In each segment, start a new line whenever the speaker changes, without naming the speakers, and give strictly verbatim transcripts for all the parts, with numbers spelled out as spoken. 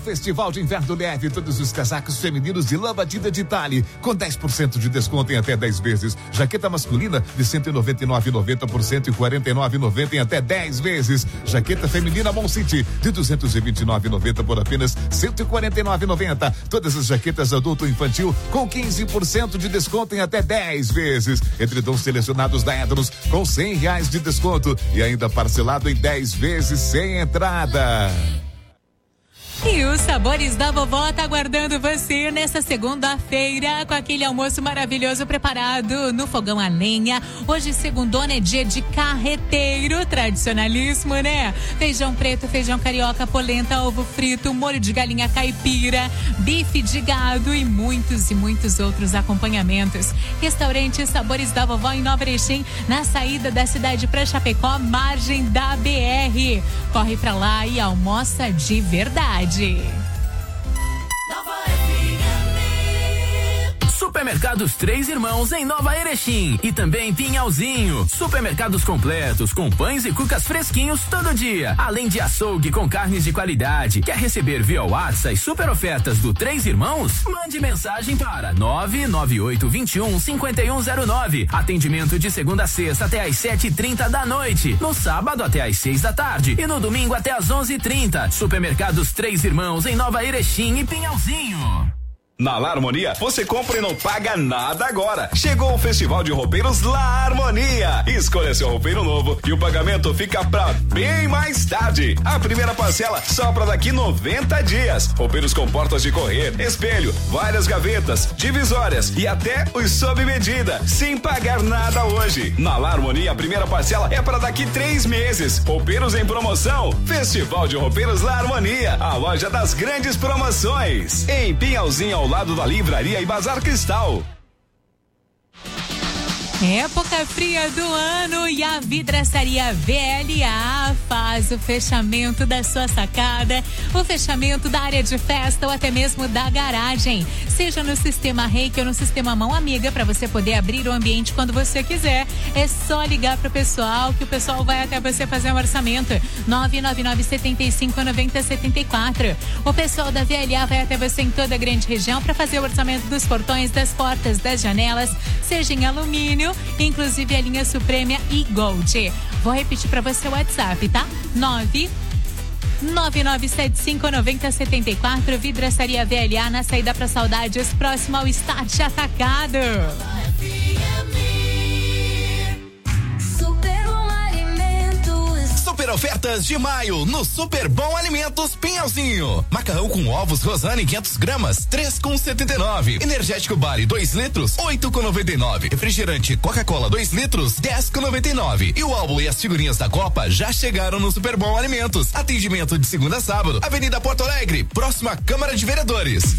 Festival de Inverno Leve, todos os casacos femininos de lã batida de Itália, com dez por cento de desconto em até dez vezes. Jaqueta masculina de cento e noventa e nove reais e noventa por cento e quarenta e nove reais e noventa por cento em até dez vezes. Jaqueta feminina Mon City de duzentos e vinte e nove reais e noventa por cento por apenas cento e quarenta e nove reais e noventa por cento. Todas as jaquetas adulto e infantil com quinze por cento de desconto em até dez vezes. Edredons selecionados da Edros com cem reais de desconto e ainda parcelado em dez vezes sem entrada.
E os Sabores da Vovó tá aguardando você nessa segunda-feira com aquele almoço maravilhoso preparado no fogão a lenha. Hoje, segundona, é dia de carreteiro, tradicionalíssimo, né? Feijão preto, feijão carioca, polenta, ovo frito, molho de galinha caipira, bife de gado e muitos e muitos outros acompanhamentos. Restaurante Sabores da Vovó em Nova Erechim, na saída da cidade para Chapecó, margem da B R. Corre pra lá e almoça de verdade.
Supermercados Três Irmãos em Nova Erechim e também em Pinhalzinho. Supermercados completos com pães e cucas fresquinhos todo dia, além de açougue com carnes de qualidade. Quer receber via WhatsApp super ofertas do Três Irmãos? Mande mensagem para nove nove oito dois um cinco um zero nove. Atendimento de segunda a sexta até às sete e trinta da noite, no sábado até às seis da tarde e no domingo até às onze e trinta. Supermercados Três Irmãos em Nova Erechim e Pinhalzinho.
Na La Harmonia, você compra e não paga nada agora. Chegou o Festival de Roupeiros La Harmonia. Escolha seu roupeiro novo e o pagamento fica pra bem mais tarde. A primeira parcela só pra daqui noventa dias. Roupeiros com portas de correr, espelho, várias gavetas, divisórias e até os sob medida, sem pagar nada hoje. Na La Harmonia, a primeira parcela é pra daqui três meses. Roupeiros em promoção. Festival de Roupeiros La Harmonia, a loja das grandes promoções. Em Pinhalzinho, ao lado da Livraria e Bazar Cristal.
Época fria do ano e a Vidraçaria V L A faz o fechamento da sua sacada, o fechamento da área de festa ou até mesmo da garagem. Seja no sistema Reiki ou no sistema Mão Amiga, para você poder abrir o ambiente quando você quiser. É só ligar pro pessoal que o pessoal vai até você fazer um orçamento. nove nove nove sete cinco nove zero sete quatro. O pessoal da V L A vai até você em toda a grande região para fazer o orçamento dos portões, das portas, das janelas, seja em alumínio, inclusive a linha Suprema e Gold. Vou repetir para você o WhatsApp, tá? nove nove nove sete cinco nove zero sete quatro. Vidraçaria V L A na saída para Saudades, próximo ao Start Atacado.
Super ofertas de maio no Super Bom Alimentos Pinhalzinho. Macarrão com ovos Rosane quinhentas gramas, três com setenta e nove. Energético Bari dois litros, oito com noventa e nove. Refrigerante Coca-Cola dois litros, dez com noventa e nove. E o álbum e as figurinhas da Copa já chegaram no Super Bom Alimentos. Atendimento de segunda a sábado, Avenida Porto Alegre, próxima Câmara de Vereadores.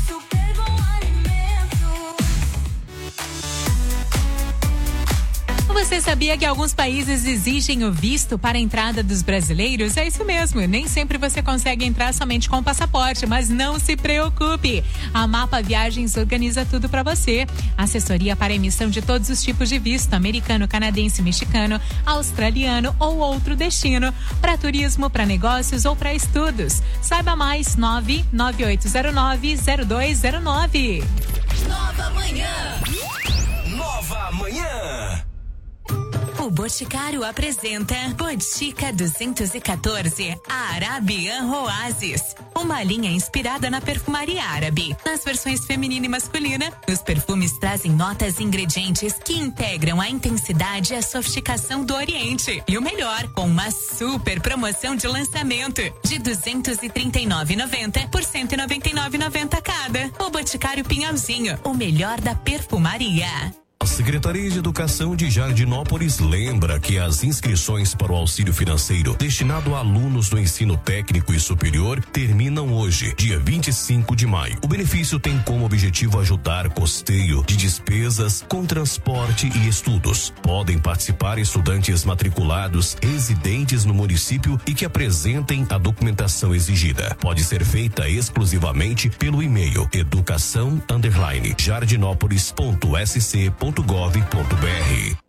Você sabia que alguns países exigem o visto para a entrada dos brasileiros? É isso mesmo, nem sempre você consegue entrar somente com o passaporte, mas não se preocupe. A Mapa Viagens organiza tudo para você. Assessoria para emissão de todos os tipos de visto, americano, canadense, mexicano, australiano ou outro destino, para turismo, para negócios ou para estudos. Saiba mais, nove nove oito zero nove zero dois zero nove.
Nova Manhã.
Nova Manhã.
O Boticário apresenta Botica duzentos e quatorze Arabian Oasis, uma linha inspirada na perfumaria árabe. Nas versões feminina e masculina, os perfumes trazem notas e ingredientes que integram a intensidade e a sofisticação do Oriente. E o melhor, com uma super promoção de lançamento de duzentos e trinta e nove reais e noventa centavos por cento e noventa e nove reais e noventa centavos cada. O Boticário Pinhalzinho, o melhor da perfumaria.
A Secretaria de Educação de Jardinópolis lembra que as inscrições para o auxílio financeiro destinado a alunos do ensino técnico e superior terminam hoje, dia vinte e cinco de maio. O benefício tem como objetivo ajudar custeio de despesas com transporte e estudos. Podem participar estudantes matriculados residentes no município e que apresentem a documentação exigida. Pode ser feita exclusivamente pelo e-mail educação underline jardinópolis ponto s c ponto gov ponto b r.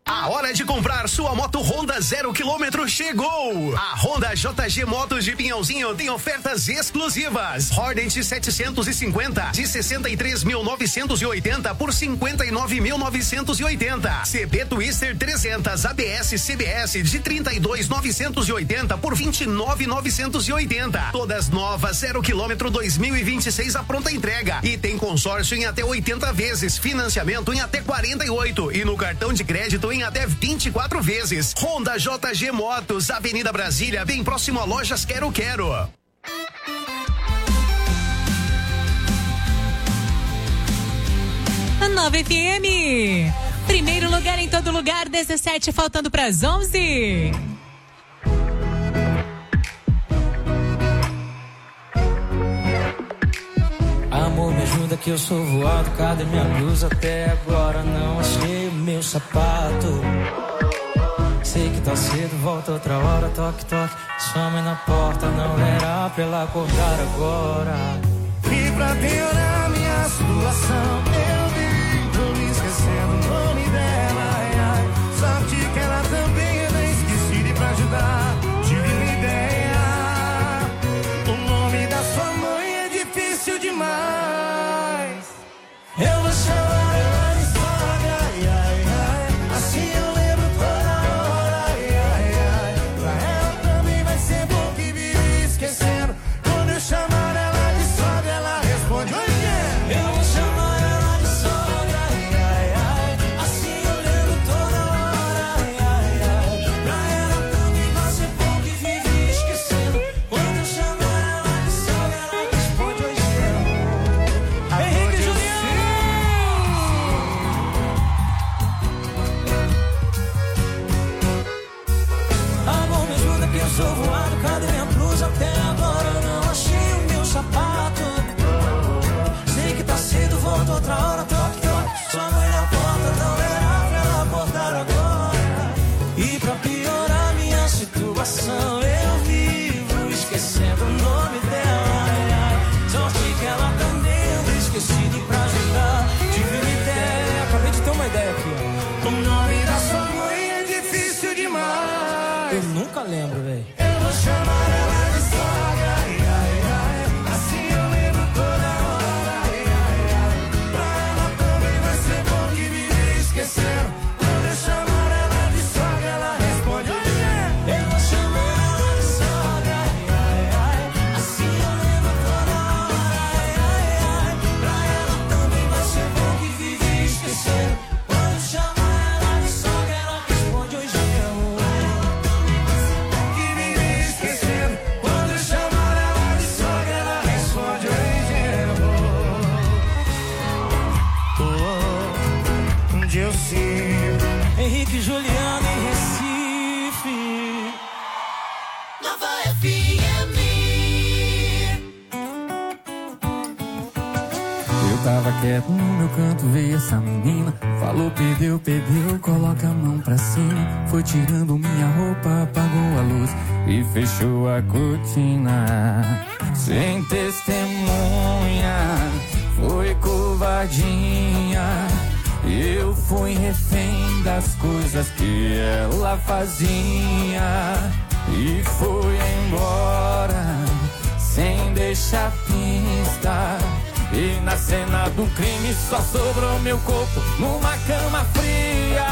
A hora de comprar sua moto Honda zero quilômetro chegou! A Honda J G Motos de Pinhalzinho tem ofertas exclusivas. Hornet setecentos e cinquenta de sessenta e três mil novecentos e oitenta por cinquenta e nove mil novecentos e oitenta. C B Twister trezentos A B S C B S de trinta e dois mil novecentos e oitenta por vinte e nove mil novecentos e oitenta. Todas novas zero quilômetro dois mil e vinte e seis a pronta entrega e tem consórcio em até oitenta vezes, financiamento em até quarenta e oito e no cartão de crédito em até vinte e quatro vezes. Honda J G Motos, Avenida Brasília, bem próximo a Lojas Quero Quero.
A Nova F M. Primeiro lugar em todo lugar, dezessete, faltando para as onze.
Amor, me ajuda que eu sou voado. Cadê minha blusa? Até agora não achei o meu sapato. Sei que tá cedo, volta outra hora. Toque, toque, some na porta. Não era pra ela acordar agora.
E pra piorar minha situação, eu vivo me esquecendo o nome dela. Ai, ai. Sorte que ela também é bem esquecida. E pra ajudar, tive uma ideia. O nome da sua mãe é difícil demais. Eu vou chamar ela de sogra, ai, ai, ai. Assim eu lembro toda hora, ai, ai, ai. Pra ela também vai ser bom que vive esquecendo. Quando eu chamar ela de sogra, ela responde, oi, é. Eu vou chamar ela de sogra, ai, ai, ai. Assim eu lembro toda hora, ai, ai, ai. Pra ela também vai ser bom que vive esquecendo. Quando eu chamar ela de sogra, ela responde, oi, é. Henrique Juliano! Amor, me ajuda que eu sou voado. Cadê minha blusa? Até agora não achei o meu sapato. Sei que tá cedo, volta outra hora. Toque, toque, sua mãe na porta. Não era pra ela acordar agora. E pra piorar minha situação, eu vivo esquecendo o nome dela. Ai, ai. Sorte que ela também anda esquecida. E pra ajudar, tive uma ideia. Acabei de ter uma ideia aqui, ó. O nome da sua mãe é difícil demais.
Eu nunca lembro, velho.
Eu vou chamar ela de sogra, ai, ai, ai. Assim eu lembro toda hora, ai, ai, ai. Pra ela também vai ser bom que vive esquecendo. Quando eu chamar ela de sogra, ela responde, oi, é. Eu vou chamar ela de sogra, ai, ai, ai. Assim eu lembro toda hora, ai, ai, ai. Pra ela também vai ser bom que vive esquecendo. Quando eu chamar ela de sogra, ela responde, oi, amor. Que vive esquecendo. Quando eu chamar ela de sogra, ela responde, oi, amor. Oh, onde eu sigo.
Henrique Juliano em Recife.
Nova F M.
Eu tava quieto no meu canto, veio essa menina. Falou, perdeu, perdeu, coloca a mão pra cima. Foi tirando minha roupa, apagou a luz e fechou a cortina. Sem testemunha, foi covardia. Eu fui refém das coisas que ela fazia. E foi embora, sem deixar pista. E na cena do crime só sobrou meu corpo numa cama fria.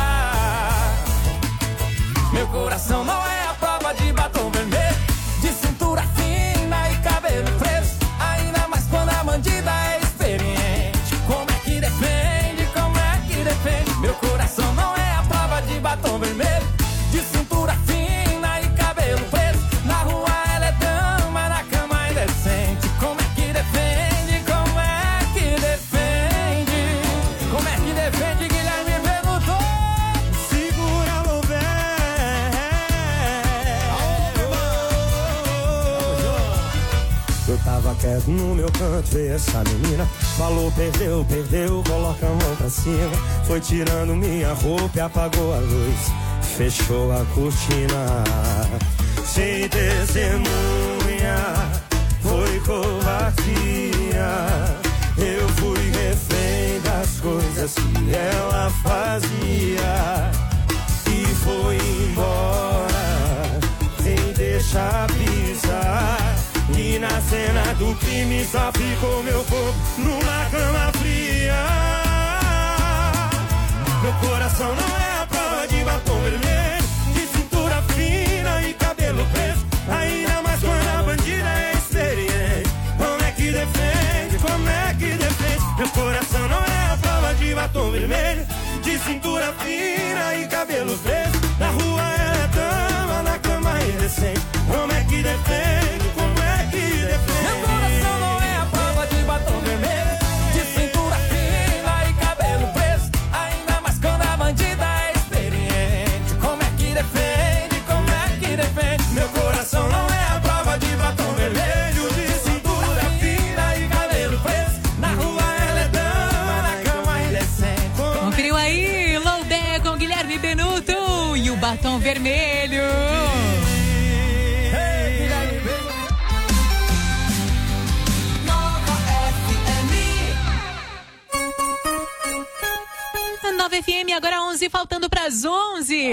Meu coração não é a prova de batom vermelho, de cintura fina e cabelo preso. Ainda mais quando a bandida é experiente. Como é que defende, como é que defende? Meu coração não é a prova de batom vermelho, de cintura fina e cabelo preso. Na rua ela é dama, na cama é indecente. Como é que defende, como é que defende? Como é que defende, Guilherme perguntou.
Segura o véu. Eu tava quieto no meu canto, veio essa menina. Falou, perdeu, perdeu, coloca a mão pra cima. Foi tirando minha roupa e apagou a luz, fechou a cortina. Sem testemunha, foi covardia. Eu fui refém das coisas que ela fazia. deixa pisar. E na cena do crime só ficou meu corpo numa cama fria. Meu coração não é a prova de batom vermelho, de cintura fina e cabelo preso. Ainda mais quando a bandida é experiente. Como é que defende, como é que defende? Meu coração não é a prova de batom vermelho, de cintura fina e cabelo preso. Na rua ela é dama, na cama indecente. Como é que defende, como é que defende?
Meu coração não é a prova de batom vermelho, de cintura fina e cabelo preso. Ainda mais quando a bandida é experiente. Como é que defende, como é que defende?
Meu coração não é a prova de batom vermelho, de cintura fina e cabelo preso. Na rua ela é dama, na cama indecente.
Conferiu aí, Loudé com Guilherme Benuto e o batom vermelho. nove F M, agora onze, faltando para as onze.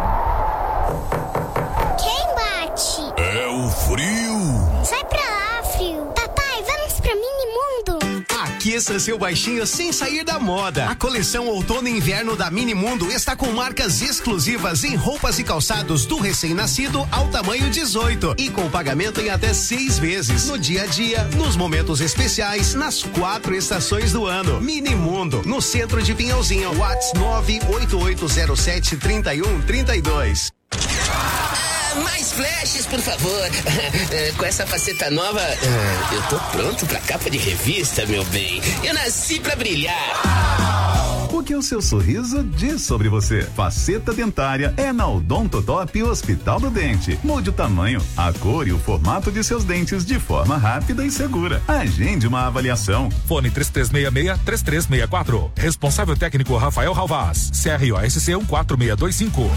Quem bate?
É o frio.
Sai pra lá, frio. Papai, vamos pra Minimundo.
Aqueça seu baixinho sem sair da moda. A coleção Outono e Inverno da Minimundo está com marcas exclusivas em roupas e calçados do recém-nascido ao tamanho dezoito e com pagamento em até seis vezes. No dia a dia, nos momentos especiais, nas quatro estações do ano. Minimundo, no centro de Pinhalzinho. WhatsApp nove oito oito zero sete, três um três dois.
Mais flashes, por favor. Com essa faceta nova, eu tô pronto pra capa de revista, meu bem. Eu nasci pra brilhar.
O que o seu sorriso diz sobre você? Faceta dentária é na Odontotop Hospital do Dente. Mude o tamanho, a cor e o formato de seus dentes de forma rápida e segura. Agende uma avaliação.
Fone três três seis seis, três três seis quatro. Responsável técnico Rafael Ralvaz. C R O S C um quatro seis dois cinco.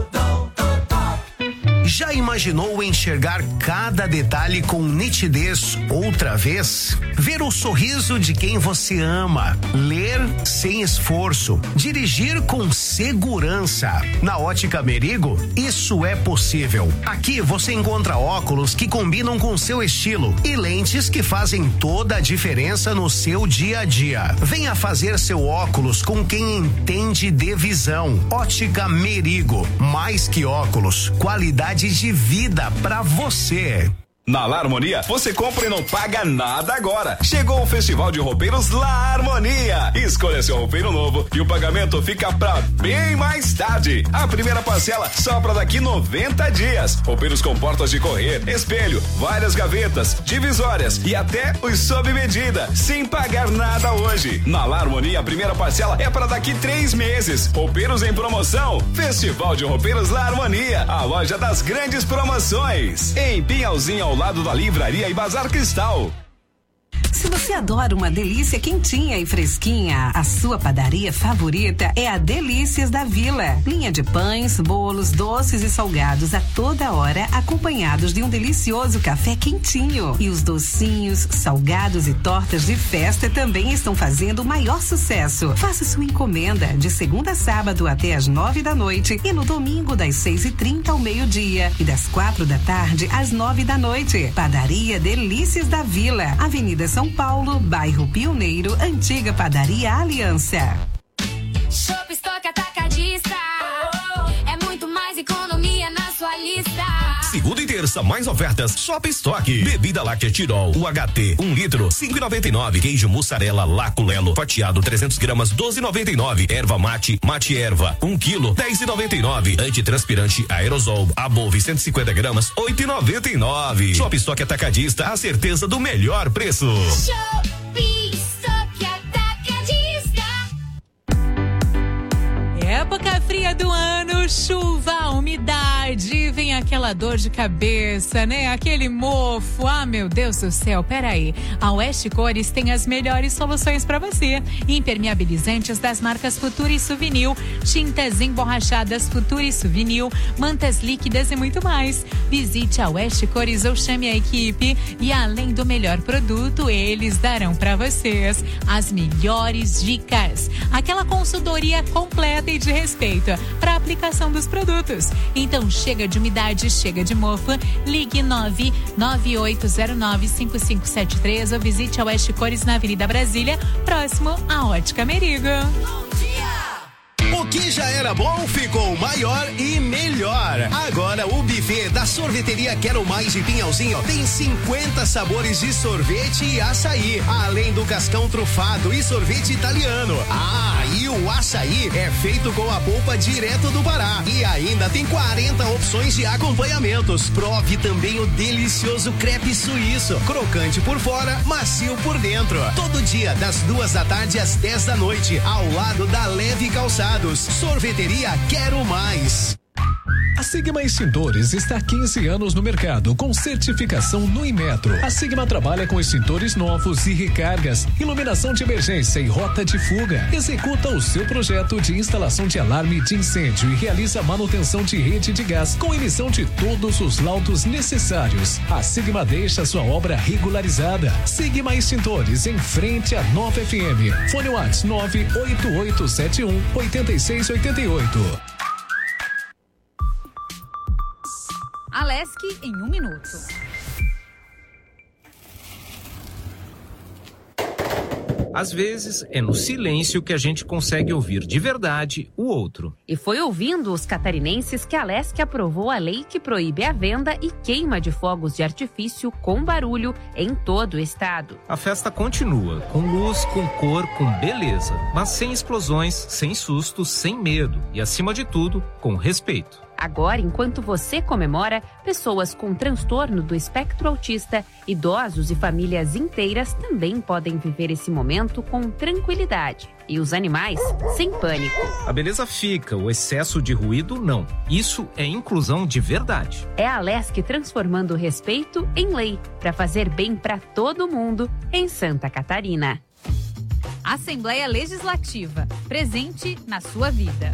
Já imaginou enxergar cada detalhe com nitidez outra vez? Ver o sorriso de quem você ama, ler sem esforço, dirigir com segurança. Na Ótica Merigo, isso é possível. Aqui você encontra óculos que combinam com seu estilo e lentes que fazem toda a diferença no seu dia a dia. Venha fazer seu óculos com quem entende de visão. Ótica Merigo, mais que óculos, qualidade de vida pra você.
Na La Harmonia, você compra e não paga nada agora. Chegou o Festival de Roupeiros La Harmonia. Escolha seu roupeiro novo e o pagamento fica pra bem mais tarde. A primeira parcela só pra daqui noventa dias. Roupeiros com portas de correr, espelho, várias gavetas, divisórias e até os sob medida, sem pagar nada hoje. Na La Harmonia, a primeira parcela é pra daqui três meses. Roupeiros em promoção. Festival de Roupeiros La Harmonia, a loja das grandes promoções. Em Pinhalzinho, ao lado da Livraria e Bazar Cristal.
Se você adora uma delícia quentinha e fresquinha, a sua padaria favorita é a Delícias da Vila. Linha de pães, bolos, doces e salgados a toda hora, acompanhados de um delicioso café quentinho. E os docinhos, salgados e tortas de festa também estão fazendo o maior sucesso. Faça sua encomenda de segunda a sábado até às nove da noite e no domingo das seis e trinta ao meio-dia e das quatro da tarde às nove da noite. Padaria Delícias da Vila, Avenida São Paulo, bairro Pioneiro, antiga Padaria Aliança.
Shop Stock Atacadista, é muito mais economia na sua lista.
Segunda e terça, mais ofertas. Shop Stock. Bebida láctea Tirol, U H T, um litro, cinco e noventa e nove. Queijo mussarela Laco Lelo, fatiado trezentos gramas, doze e noventa e nove. Erva mate, mate erva, um quilo, dez e noventa e nove. Antitranspirante aerosol, Above, cento e cinquenta gramas, oito e noventa e nove. Shop Stock Atacadista, a certeza do melhor preço.
Shop Stock Atacadista.
Época fria do ano, chuva, umidade, vem aquela dor de cabeça, né? Aquele mofo. Ah, meu Deus do céu, peraí. A Oeste Cores tem as melhores soluções para você. Impermeabilizantes das marcas Futura e Souvenir, tintas emborrachadas Futura e Souvenir, mantas líquidas e muito mais. Visite a Oeste Cores ou chame a equipe e além do melhor produto, eles darão para vocês as melhores dicas. Aquela consultoria completa e de respeito para a aplicação dos produtos. Então chega de uma umidade chega de mofo, ligue nove nove oito zero nove cinco cinco sete três ou visite a Oeste Cores na Avenida Brasília, próximo à Ótica Merigo.
O que já era bom ficou maior e melhor. Agora o buffet da sorveteria Quero Mais de Pinhalzinho tem cinquenta sabores de sorvete e açaí, além do cascão trufado e sorvete italiano. Ah, e o açaí é feito com a polpa direto do Pará. E ainda tem quarenta opções de acompanhamentos. Prove também o delicioso crepe suíço, crocante por fora, macio por dentro. Todo dia das duas da tarde às dez da noite, ao lado da Leve Calçados. Sorveteria Quero Mais.
A Sigma Extintores está há quinze anos no mercado, com certificação no Inmetro. A Sigma trabalha com extintores novos e recargas, iluminação de emergência e rota de fuga. Executa o seu projeto de instalação de alarme de incêndio e realiza manutenção de rede de gás com emissão de todos os laudos necessários. A Sigma deixa sua obra regularizada. Sigma Extintores, em frente à Nova F M. Fone WhatsApp nove oito oito sete um oito seis oito oito.
Alesc em um minuto.
Às vezes, é no silêncio que a gente consegue ouvir de verdade o outro.
E foi ouvindo os catarinenses que a Alesc aprovou a lei que proíbe a venda e queima de fogos de artifício com barulho em todo o estado.
A festa continua, com luz, com cor, com beleza, mas sem explosões, sem sustos, sem medo e, acima de tudo, com respeito.
Agora, enquanto você comemora, pessoas com transtorno do espectro autista, idosos e famílias inteiras também podem viver esse momento com tranquilidade. E os animais, sem pânico.
A beleza fica, o excesso de ruído não. Isso é inclusão de verdade.
É a Alesc transformando o respeito em lei, para fazer bem para todo mundo em Santa Catarina.
Assembleia Legislativa, presente na sua vida.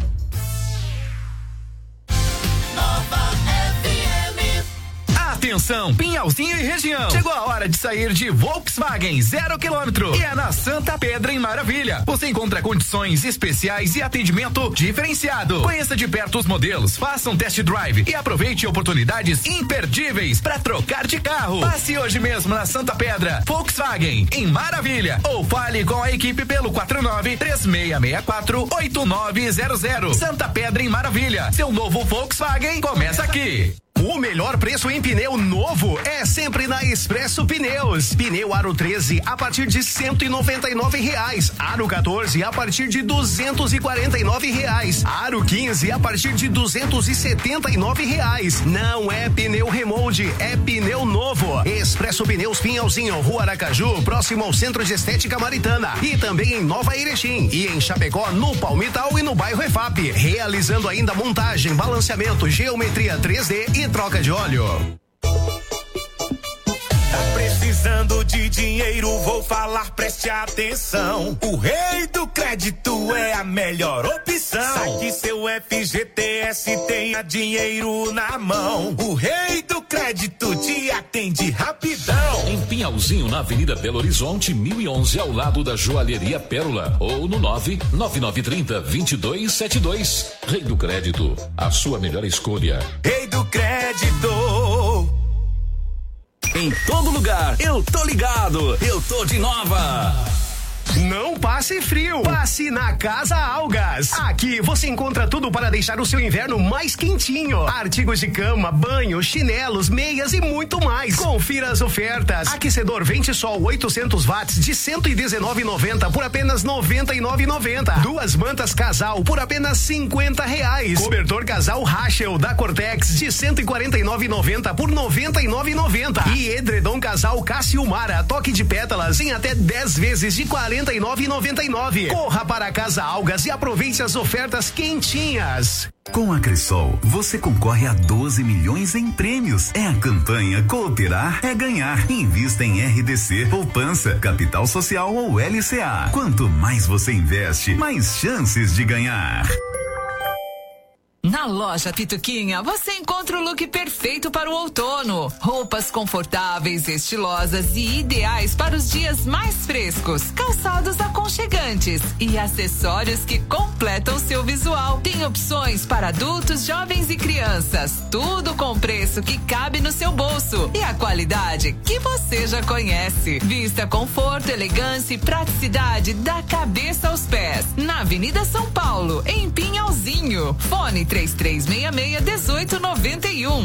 Atenção, Pinhalzinho e região. Chegou a hora de sair de Volkswagen zero quilômetro. E é na Santa Pedra, em Maravilha. Você encontra condições especiais e atendimento diferenciado. Conheça de perto os modelos, faça um test drive e aproveite oportunidades imperdíveis para trocar de carro. Passe hoje mesmo na Santa Pedra, Volkswagen, em Maravilha. Ou fale com a equipe pelo quatro nove três seis seis quatro oito nove zero zero. Santa Pedra, em Maravilha. Seu novo Volkswagen começa aqui.
O melhor preço em pneu novo é sempre na Expresso Pneus. Pneu Aro treze a partir de cento e noventa e nove reais. Aro quatorze a partir de duzentos e quarenta e nove reais. Aro quinze a partir de duzentos e setenta e nove reais. Não é pneu remold, é pneu novo. Expresso Pneus Pinhalzinho, Rua Aracaju, próximo ao Centro de Estética Maritana. E também em Nova Erechim e em Chapecó, no Palmital e no bairro Efap. Realizando ainda montagem, balanceamento, geometria três D e troca de óleo.
Tá precisando de dinheiro, vou falar, preste atenção. O Rei do Crédito é a melhor opção. Saque seu F G T S, tenha dinheiro na mão. O Rei do Crédito te atende rapidão.
Em Pinhalzinho, na Avenida Belo Horizonte, mil e onze, ao lado da Joalheria Pérola. Ou no nove nove nove três zero dois dois sete dois. Rei do Crédito, a sua melhor escolha.
Rei do Crédito.
Em todo lugar, eu tô ligado, eu tô de Nova.
Não passe frio, passe na Casa Algas. Aqui você encontra tudo para deixar o seu inverno mais quentinho. Artigos de cama, banho, chinelos, meias e muito mais. Confira as ofertas. Aquecedor Vente Sol oitocentos watts de cento e dezenove reais e noventa centavos por apenas noventa e nove reais e noventa centavos. Duas mantas casal por apenas cinquenta reais. Cobertor casal Rachel da Cortex de cento e quarenta e nove reais e noventa centavos por noventa e nove reais e noventa centavos. E edredom casal Cassiumara toque de pétalas em até dez vezes de quarenta e nove reais e noventa e nove centavos. Corra para a Casa Algas e aproveite as ofertas quentinhas.
Com a Cressol, você concorre a doze milhões em prêmios. É a campanha Cooperar é Ganhar. Invista em R D C, poupança, capital social ou L C A. Quanto mais você investe, mais chances de ganhar.
Na loja Pituquinha, você encontra o look perfeito para o outono. Roupas confortáveis, estilosas e ideais para os dias mais frescos. Calçados aconchegantes e acessórios que completam seu visual. Tem opções para adultos, jovens e crianças. Tudo com preço que cabe no seu bolso. E a qualidade que você já conhece. Vista conforto, elegância e praticidade da cabeça aos pés. Na Avenida São Paulo, em Pinhalzinho. Fone três três seis seis, um oito nove um.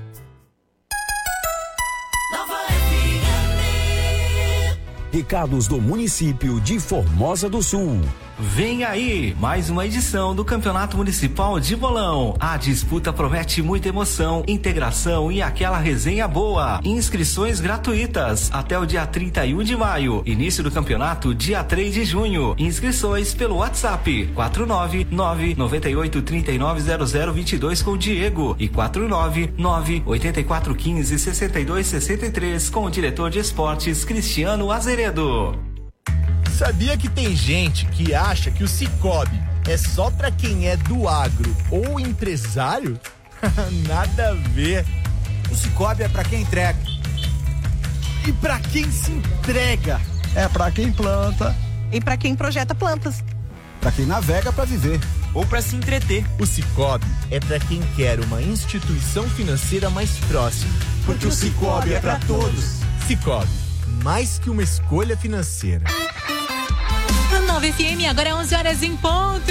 Nova F M.
Recados do município de Formosa do Sul.
Vem aí, mais uma edição do Campeonato Municipal de Bolão. A disputa promete muita emoção, integração e aquela resenha boa. Inscrições gratuitas até o dia trinta e um de maio. Início do campeonato dia três de junho. Inscrições pelo WhatsApp quatro nove nove nove oito três nove zero zero dois dois com o Diego e quatro nove nove oito quatro um cinco seis dois seis três com o diretor de esportes Cristiano Azeredo.
Sabia que tem gente que acha que o Cicobi é só pra quem é do agro ou empresário? Nada a ver. O Cicobi é pra quem entrega. E pra quem se entrega?
É pra quem planta.
E pra quem projeta plantas.
Pra quem navega pra viver.
Ou pra se entreter. O Cicobi é pra quem quer uma instituição financeira mais próxima.
Porque o Cicobi é pra todos.
Cicobi, mais que uma escolha financeira.
Nova F M, agora é onze horas em ponto.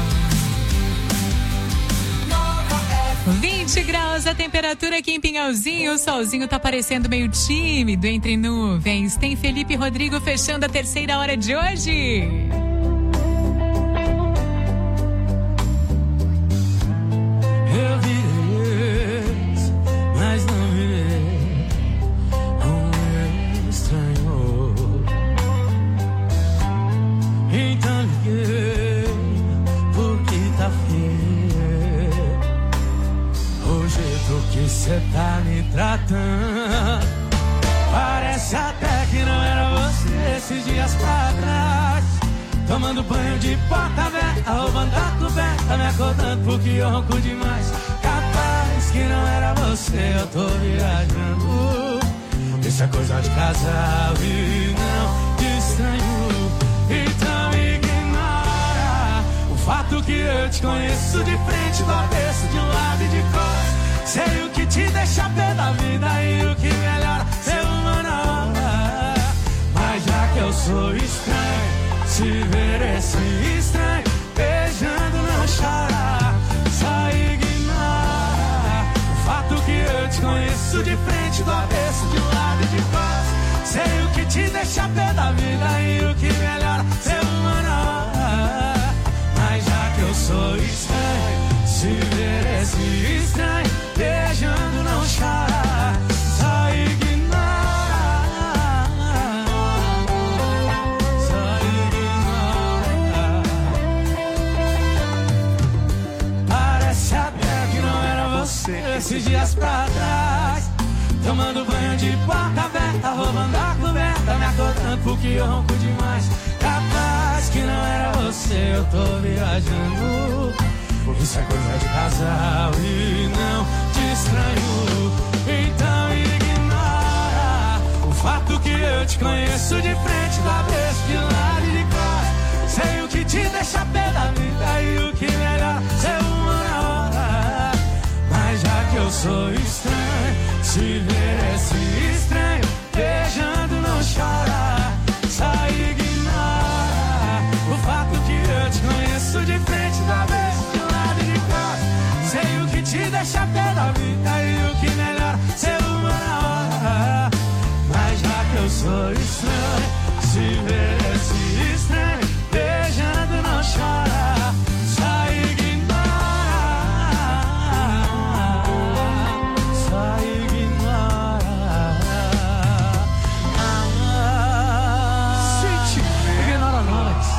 vinte graus a temperatura aqui em Pinhalzinho. O solzinho tá parecendo meio tímido entre nuvens. Tem Felipe Rodrigo fechando a terceira hora de hoje.
Eu vi isso, mas não vi um estranho. Então liguei, porque tá feio o jeito que cê tá me tratando. Parece até que não era você esses dias pra trás. Tomando banho de porta aberta, roubando a coberta, me acordando porque eu ronco demais. Capaz que não era você, eu tô viajando. Isso é coisa de casal e não de estranho. Então ignora o fato que eu te conheço de frente, do avesso, de um lado e de costas. Sei o que te deixa pé da vida e o que melhora ser humano. Mas já que eu sou estranho, se ver esse estranho beijando não chora. Só ignora o fato que eu te conheço de frente, do avesso, de um lado e de costas. Sei o que te deixa pé da vida e o que melhora ser humano. Mas já que eu sou estranho, se ver esse estranho beijando não chora. Só ignora. Só ignora. Parece até que não era você esses dias pra trás. Tomando banho de porta aberta, roubando a coberta, me acordando porque eu ronco demais. Capaz que não era você, eu tô viajando. Isso é coisa de casal e não de estranho. Então ignora o fato que eu te conheço de frente, do avesso, de lado e de costas. Sei o que te deixa pé da vida e o que melhor ser uma hora. Mas já que eu sou estranho, se ver esse estranho beijando não chora. Só ignora o fato que eu te conheço de frente, do avesso, de lado e de costas. Sei o que te deixa pé da vida e o que melhor ser uma hora. Mas já que eu sou estranho, se ver esse estranho beijando não chora. Só ignora. Só ignora. Gente, ignora nós.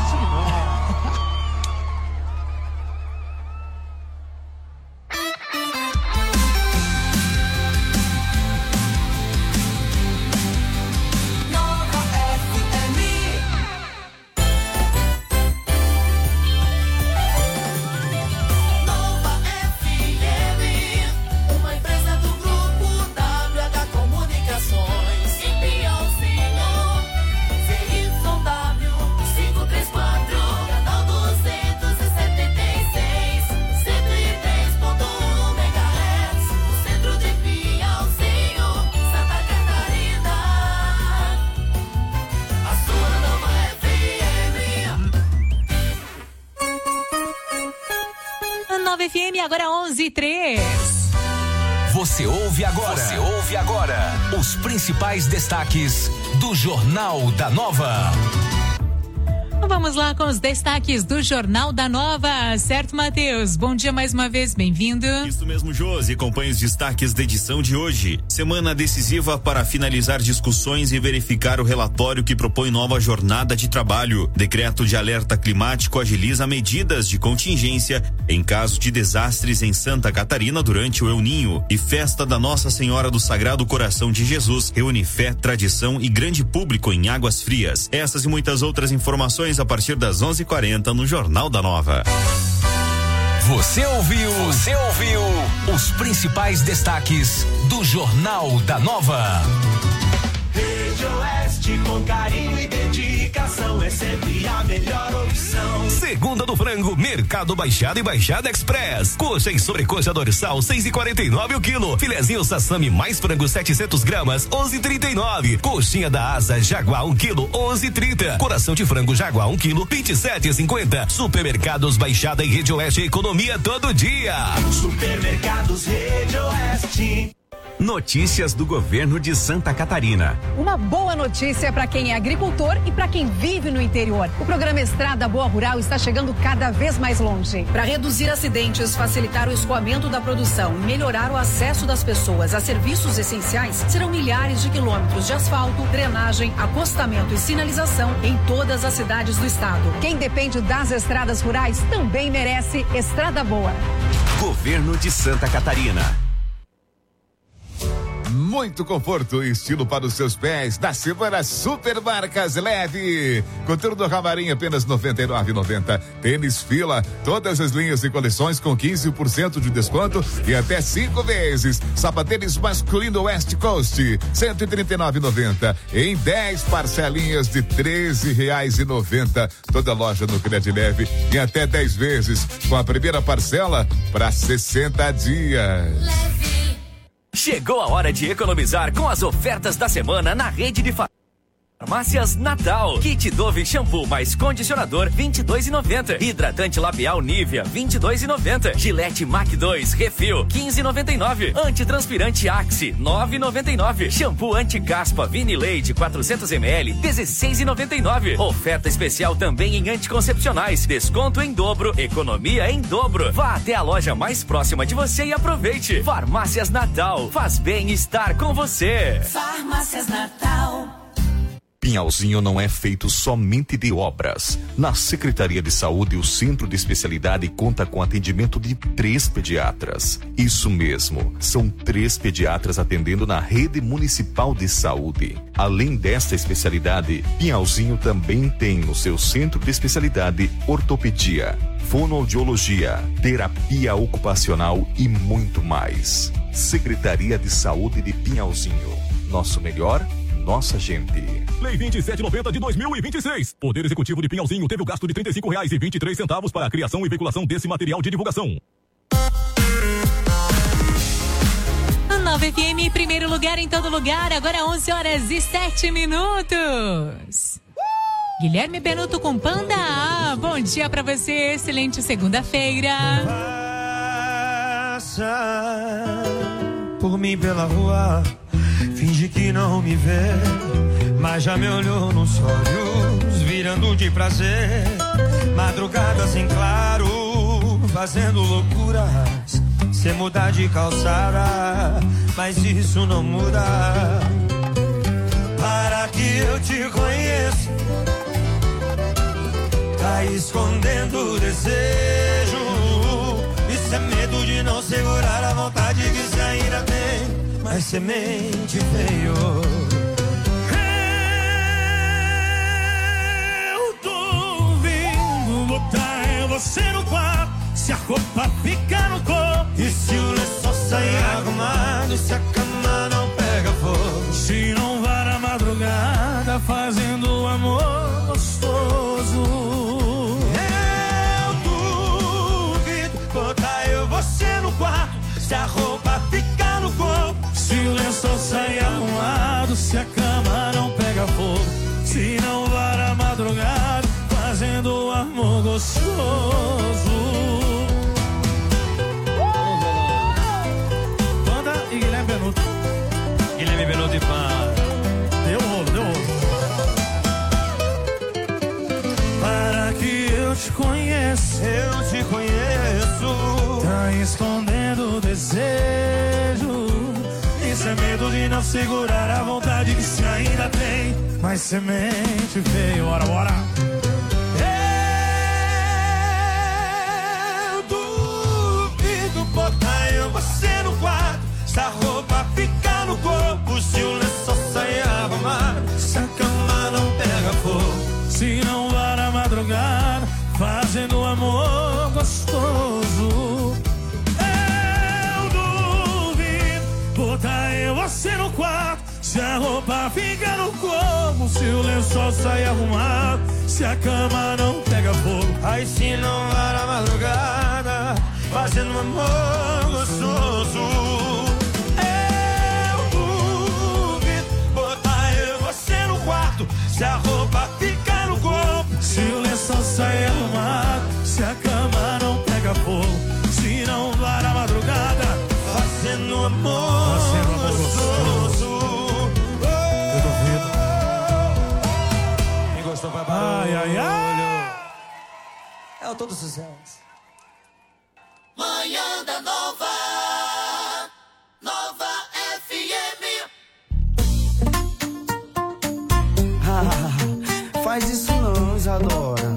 nove F M, agora onze e três.
Você ouve agora. Você ouve agora os principais destaques do Jornal da Nova.
Vamos lá com os destaques do Jornal da Nova, certo, Matheus? Bom dia mais uma vez, bem-vindo.
Isso mesmo, Josi. Acompanhe os destaques da edição de hoje. Semana decisiva para finalizar discussões e verificar o relatório que propõe nova jornada de trabalho. Decreto de alerta climático agiliza medidas de contingência em caso de desastres em Santa Catarina durante o El Ninho. E festa da Nossa Senhora do Sagrado Coração de Jesus reúne fé, tradição e grande público em Águas Frias. Essas e muitas outras informações a partir das onze e quarenta no Jornal da Nova.
Você ouviu? Você ouviu os principais destaques do Jornal da Nova.
Rede Oeste, com carinho e dedicação, é sempre a melhor opção.
Segunda do frango, Mercado Baixada e Baixada Express. Coxa e sobrecoxa dorsal, seis e quarenta e nove o quilo. Filezinho Sassami mais frango setecentos gramas, onze e trinta e nove. Coxinha da asa Jaguar um quilo, onze e trinta. Coração de frango Jaguar um quilo, vinte e sete e cinquenta. Supermercados Baixada e Rede Oeste, economia todo dia.
Supermercados Rede Oeste.
Notícias do governo de Santa Catarina.
Uma boa notícia para quem é agricultor e para quem vive no interior. O programa Estrada Boa Rural está chegando cada vez mais longe. Para reduzir acidentes, facilitar o escoamento da produção e melhorar o acesso das pessoas a serviços essenciais, serão milhares de quilômetros de asfalto, drenagem, acostamento e sinalização em todas as cidades do estado. Quem depende das estradas rurais também merece Estrada Boa.
Governo de Santa Catarina.
Muito conforto e estilo para os seus pés. Da semana Super Marcas Leve. Contorno Ramarim apenas noventa e nove reais e noventa centavos. Tênis Fila, todas as linhas e coleções com quinze por cento de desconto e até cinco vezes. Sapatênis masculino West Coast, cento e trinta e nove reais e noventa centavos. Em dez parcelinhas de treze reais e noventa centavos. Toda loja no Crédito Leve em até dez vezes, com a primeira parcela para sessenta dias.
Leve.
Chegou a hora de economizar com as ofertas da semana na rede de Farmácias Natal. Kit Dove shampoo mais condicionador vinte e dois reais e noventa centavos. Hidratante labial Nivea vinte e dois reais e noventa centavos. Gillette Mac dois Refil quinze reais e noventa e nove centavos. Antitranspirante Axe nove reais e noventa e nove centavos. Shampoo anti-caspa Vini Leite quatrocentos mililitros dezesseis reais e noventa e nove centavos. Oferta especial também em anticoncepcionais. Desconto em dobro, economia em dobro. Vá até a loja mais próxima de você e aproveite. Farmácias Natal, faz bem estar com você.
Farmácias Natal.
Pinhalzinho não é feito somente de obras. Na Secretaria de Saúde, o Centro de Especialidade conta com atendimento de três pediatras. Isso mesmo, são três pediatras atendendo na rede municipal de saúde. Além desta especialidade, Pinhalzinho também tem no seu Centro de Especialidade ortopedia, fonoaudiologia, terapia ocupacional e muito mais. Secretaria de Saúde de Pinhalzinho. Nosso melhor, nossa gente.
Lei vinte e sete noventa de dois mil e vinte e seis. Poder Executivo de Pinhalzinho teve o gasto de trinta e cinco reais e vinte e três centavos para a criação e veiculação desse material de divulgação.
nove F M, primeiro lugar em todo lugar, agora onze horas e sete minutos. Guilherme Benuto com Panda A. Bom dia pra você, excelente segunda-feira.
Passa por mim pela rua, finge que não me vê, mas já me olhou nos olhos, virando de prazer. Madrugada sem claro, fazendo loucuras, sem mudar de calçada, mas isso não muda. Para que eu te conheça, tá escondendo o desejo. Isso é medo de não segurar a vontade que se ainda tem, mas semente veio. Eu tô vindo botar você no quarto, se a roupa ficar no corpo, e se o lençol sair arrumado, se a cama não pega fogo, se não vai na madrugada fazendo amor gostoso. Você no quarto, se a roupa ficar no corpo, se o lençol sair arrumado, se a cama não pega fogo, se não vai a madrugada fazendo amor gostoso. te conheço, eu te conheço. Tá escondendo o desejo. Isso é medo de não segurar a vontade que se ainda tem. Mas semente veio, bora, bora. Eu duvido botar eu você no quarto. Se a roupa ficar no corpo, se o lençol sair arrumado, se a cama não pega fogo, se não vai na madrugada, fazendo amor gostoso. Eu duvido botar eu você no quarto. Se a roupa fica no corpo, se o lençol sai arrumado, se a cama não pega fogo, aí se não vai na madrugada, fazendo amor gostoso. Eu duvido botar eu você no quarto. Se a roupa fica no corpo, se o lençol sai arrumado, se a cama não pega fogo, se não vai na madrugada, fazendo amor, fazendo amor gostoso. Eu duvido. Quem gostou vai para ai, ai, ai. É o todo sucesso.
Manhã da Nova, Nova F M.
Ah, faz isso não, Isadora.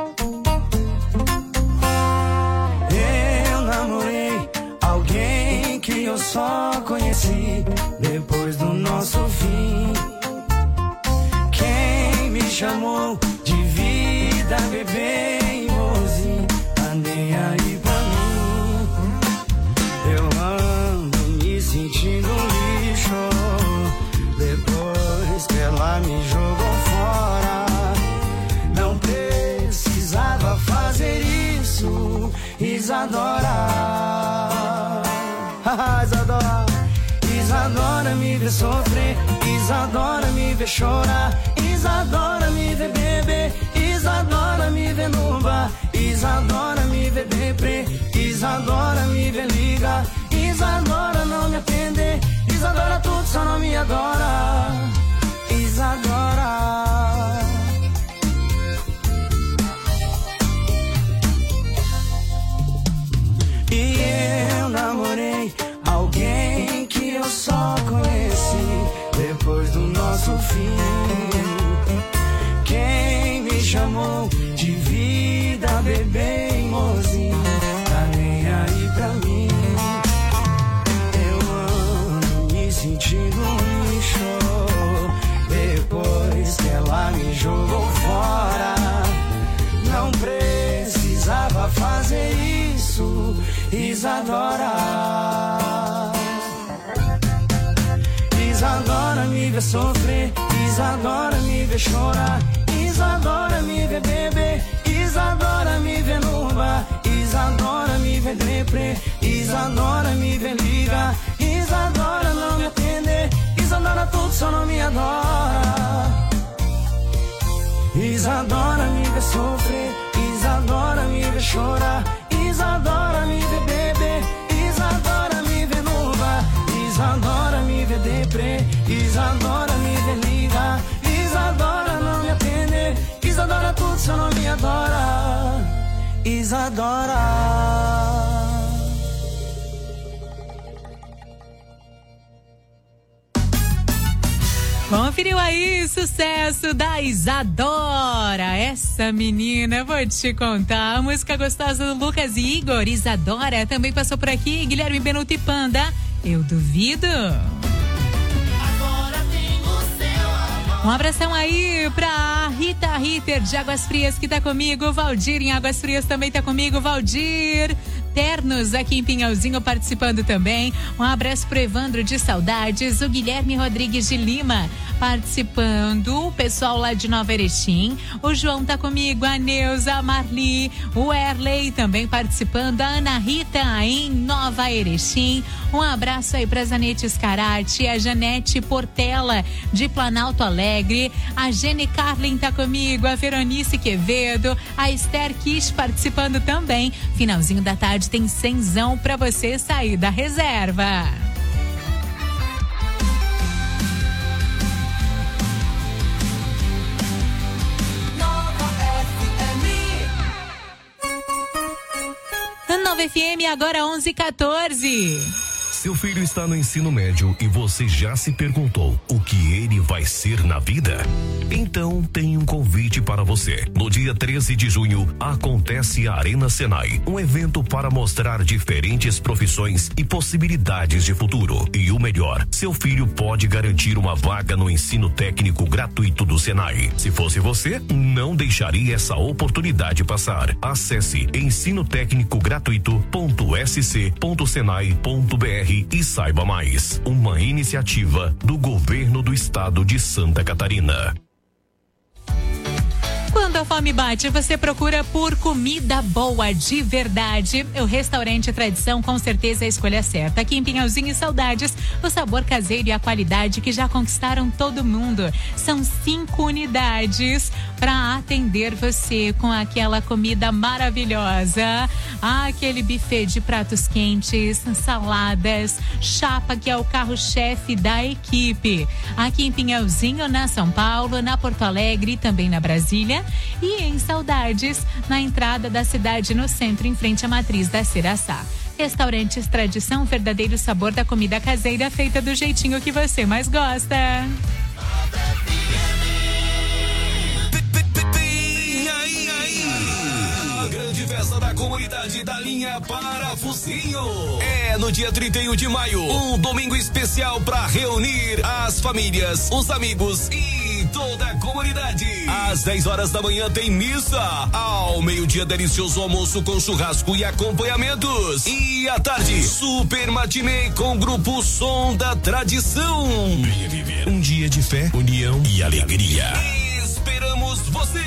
Eu namorei alguém que eu só conheci depois do nosso fim. Quem me chamou de vida, bebê e mozinho, tá nem aí pra mim. Eu ando me sentindo lixo depois que ela me jogou fora. Não precisava fazer isso, Isadora. Isadora. Isadora me vê sofrer, Isadora me vê chorar, Isadora me vê beber, Isadora me vê no bar, Isadora me vê deprê, Isadora me vê ligar, Isadora não me atender, Isadora tudo só não me adora, Isadora. E eu namorei alguém que eu só conheci depois do nosso fim. Quem me chamou de vida, bebê e mozinho, tá nem aí pra mim. Eu ando me sentindo um lixo depois que ela me jogou fora. Não precisava fazer isso, Isadora. Isadora me vê sofrer, Isadora me vê chorar, Isadora me vê beber, Isadora me vê no bar, Isadora me vê deprê, Isadora me vê ligar, Isadora não me atender, Isadora tudo só não me adora. Isadora me vê sofrer, Isadora me vê chorar, Isadora me vê beber, Isadora me vê no bar, Isadora me vê deprê, Isadora me vê ligar, Isadora não me atender, Isadora tudo só não me adora, Isadora.
Conferiu aí, sucesso da Isadora. Essa menina, vou te contar. A música gostosa do Lucas e Igor. Isadora também passou por aqui. Guilherme Benuto e Panda. Eu duvido. Um abração aí pra Rita Ritter de Águas Frias que tá comigo. Valdir em Águas Frias também tá comigo. Valdir Ternos aqui em Pinhalzinho participando também. Um abraço pro Evandro de Saudades. O Guilherme Rodrigues de Lima participando. O pessoal lá de Nova Erechim. O João tá comigo. A Neuza, a Marli, o Erley também participando. A Ana Rita em Nova Erechim. Um abraço aí pra Zanete Scarati, a Janete Portela de Planalto Alegre. A Jenny Carlin tá comigo. A Veronice Quevedo. A Esther Kish participando também. Finalzinho da tarde tem cenzão pra você sair da reserva.
Nova F M.
nova F M, agora onze e quatorze.
Seu filho está no ensino médio e você já se perguntou o que ele vai ser na vida? Então tem um convite para você. No dia treze de junho acontece a Arena Senai, um evento para mostrar diferentes profissões e possibilidades de futuro. E o melhor, seu filho pode garantir uma vaga no ensino técnico gratuito do Senai. Se fosse você, não deixaria essa oportunidade passar. Acesse ensino técnico gratuito ponto s c ponto senai ponto b r e saiba mais. Uma iniciativa do governo do estado de Santa Catarina.
Quando a fome bate, você procura por comida boa de verdade. O restaurante Tradição com certeza é a escolha certa. Aqui em Pinhalzinho, saudades, o sabor caseiro e a qualidade que já conquistaram todo mundo. São cinco unidades para atender você com aquela comida maravilhosa. Aquele buffet de pratos quentes, saladas, chapa que é o carro-chefe da equipe. Aqui em Pinhalzinho, na São Paulo, na Porto Alegre e também na Brasília. E em Saudades, na entrada da cidade, no centro, em frente à matriz da Ciraçá. Restaurantes Tradição, verdadeiro sabor da comida caseira feita do jeitinho que você mais gosta.
Festa da comunidade da linha Parafusinho. É no dia trinta e um de maio, um domingo especial para reunir as famílias, os amigos e toda a comunidade. Às dez horas da manhã tem missa. Ao meio-dia, delicioso almoço com churrasco e acompanhamentos. E à tarde, super matinê com grupo Som da Tradição. Venha viver um dia de fé, união e alegria. Esperamos você.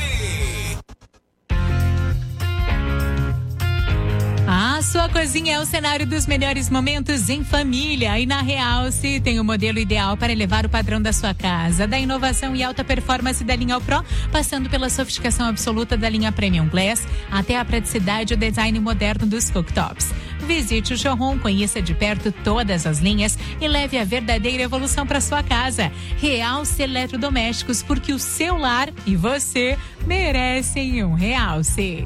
A sua cozinha é o cenário dos melhores momentos em família. E na Realce tem o modelo ideal para elevar o padrão da sua casa. Da inovação e alta performance da linha Pro, passando pela sofisticação absoluta da linha Premium Glass, até a praticidade e o design moderno dos cooktops. Visite o showroom, conheça de perto todas as linhas e leve a verdadeira evolução para sua casa. Realce Eletrodomésticos, porque o seu lar e você merecem um Realce.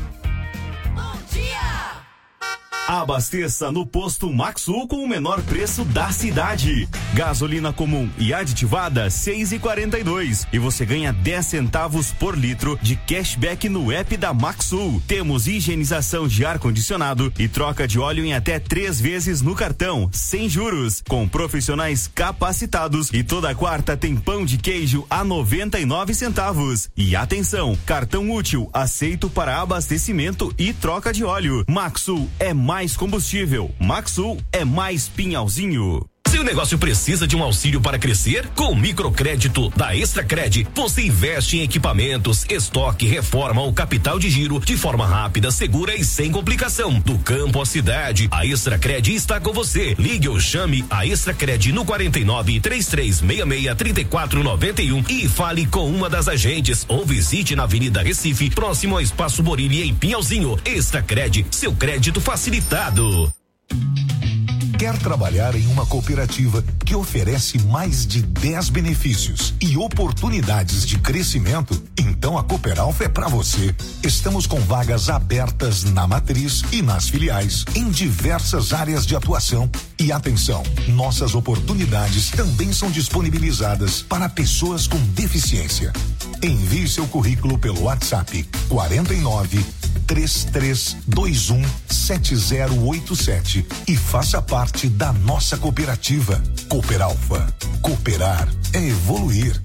Abasteça no posto Maxul com o menor preço da cidade. Gasolina comum e aditivada seis e quarenta e dois e você ganha dez centavos por litro de cashback no app da Maxul. Temos higienização de ar condicionado e troca de óleo em até três vezes no cartão, sem juros, com profissionais capacitados. E toda quarta tem pão de queijo a noventa e nove centavos. E atenção, cartão útil aceito para abastecimento e troca de óleo. Maxul é mais mais combustível. Maxul é mais Pinhalzinho.
Seu negócio precisa de um auxílio para crescer? Com o microcrédito da Extracred, você investe em equipamentos, estoque, reforma ou capital de giro de forma rápida, segura e sem complicação. Do campo à cidade, a Extracred está com você. Ligue ou chame a Extracred no quarenta e nove, trinta e três, sessenta e seis, trinta e quatro, noventa e um e fale com uma das agentes ou visite na Avenida Recife, próximo ao Espaço Borilli em Pinhalzinho. Extracred, seu crédito facilitado.
Quer trabalhar em uma cooperativa que oferece mais de dez benefícios e oportunidades de crescimento? Então a Cooperalfa é para você. Estamos com vagas abertas na matriz e nas filiais, em diversas áreas de atuação. E atenção, nossas oportunidades também são disponibilizadas para pessoas com deficiência. Envie seu currículo pelo WhatsApp quarenta e nove, três três dois um, sete zero oito sete e faça parte da nossa cooperativa. Cooperalfa. Cooperar é evoluir.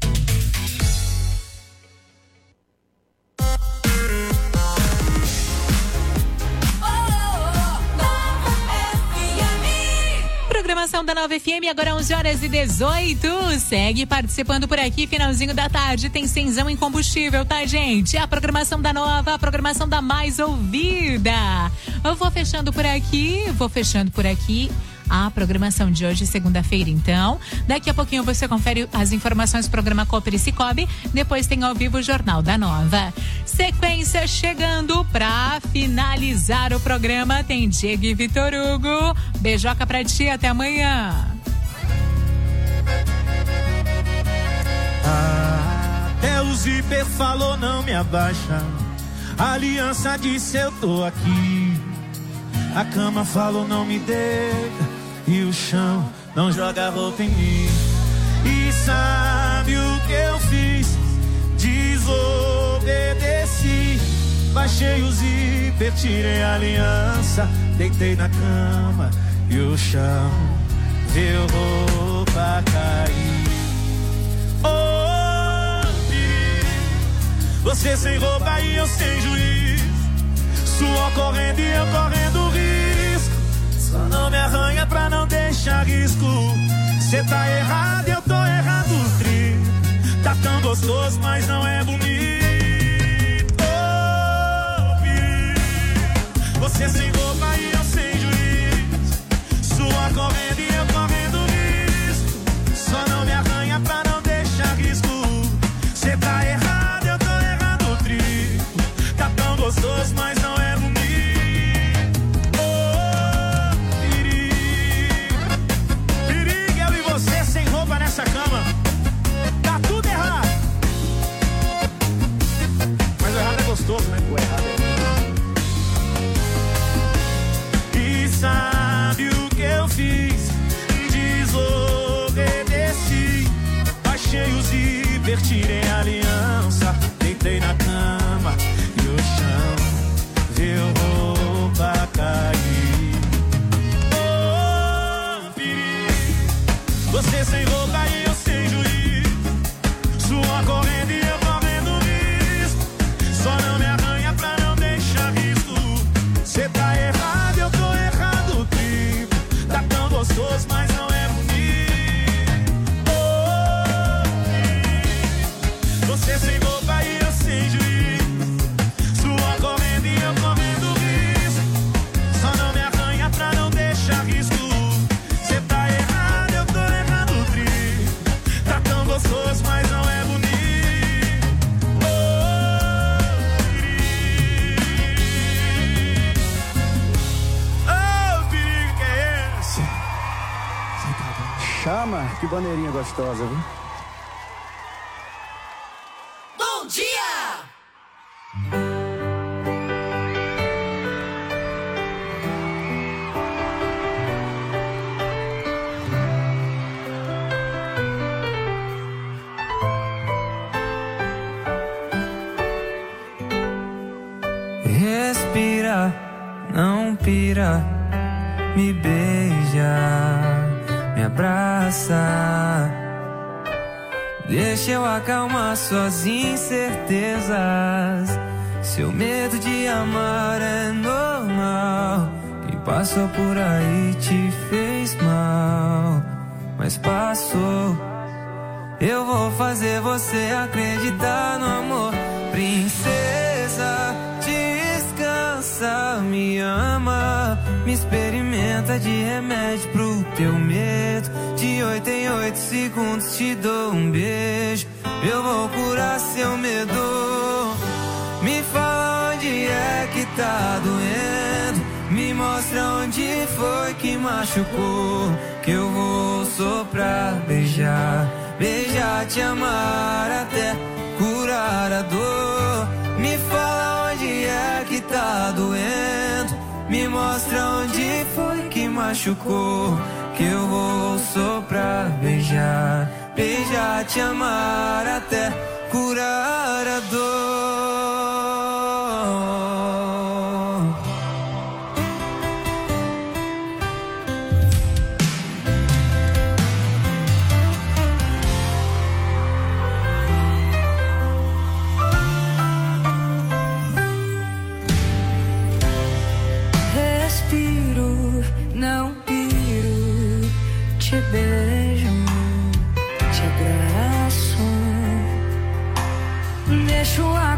Programação da Nova F M, agora onze horas e dezoito. Segue participando por aqui, finalzinho da tarde. Tem cenzão em combustível, tá, gente? A programação da Nova, a programação da mais ouvida. Eu vou fechando por aqui, vou fechando por aqui. A programação de hoje, segunda-feira, então. Daqui a pouquinho você confere as informações do programa Cooper e Cicobi. Depois tem ao vivo o Jornal da Nova. Sequência chegando pra finalizar o programa. Tem Diego e Vitor Hugo. Beijoca pra ti, até amanhã.
Até o zíper falou não me abaixa. A aliança disse eu tô aqui. A cama falou não me deita e o chão não joga roupa em mim. E sabe o que eu fiz? Desobedeci. Baixei o zíper, tirei a aliança, deitei na cama e o chão viu roupa cair. Oh, você sem roupa e eu sem juízo, suor correndo e eu correndo risco. Só não me arranha pra não deixar risco. Cê tá errado e eu tô errado o trio. Tá tão gostoso, mas não é bonito. Você sem roupa e eu sem juízo, suor correndo e eu correndo risco. Só não me arranha pra não deixar risco. Cê tá errado, eu tô errado o trigo. Tá tão gostoso, mas não é bonito. Oh, perigo, perigo, eu e você sem roupa nessa cama. Tá tudo errado. Mas o errado é gostoso, né? O errado é. Sabe o que eu fiz? Desobedeci. Baixei o zíper, tirei a aliança, deitei na cama e o chão viu roupa cair. Oh, perigo. Você sem roupa e eu sem juízo, suor correndo e eu correndo risco. Só não me arranha pra não deixar risco. Cê tá errado, eu tô errado. Tá tão gostoso, mas não é bonito. Oh, você sem roupa e eu sem juízo, suor correndo e eu correndo risco. Só não me arranha pra não deixar risco. Cê tá errado, eu tô errado o trigo. Tá tão gostoso, mas não é bonito.
Chama, que bandeirinha gostosa, viu?
Bom dia!
Respira, não pira, me beija, me abraça, deixa eu acalmar suas incertezas. Seu medo de amar é normal. Quem passou por aí te fez mal, mas passou. Eu vou fazer você acreditar no amor. Princesa, descansa, me ama, me experimenta de remédio pro teu medo. De oito em oito segundos te dou um beijo. Eu vou curar seu medo. Me fala onde é que tá doendo, me mostra onde foi que machucou, que eu vou soprar, beijar, beijar, te amar até curar a dor. Me fala onde é que tá doendo, me mostra onde foi que machucou, que eu vou soprar, beijar, beijar, te amar até curar a dor.
Respiro, não piro, te beijo, te abraço, deixo a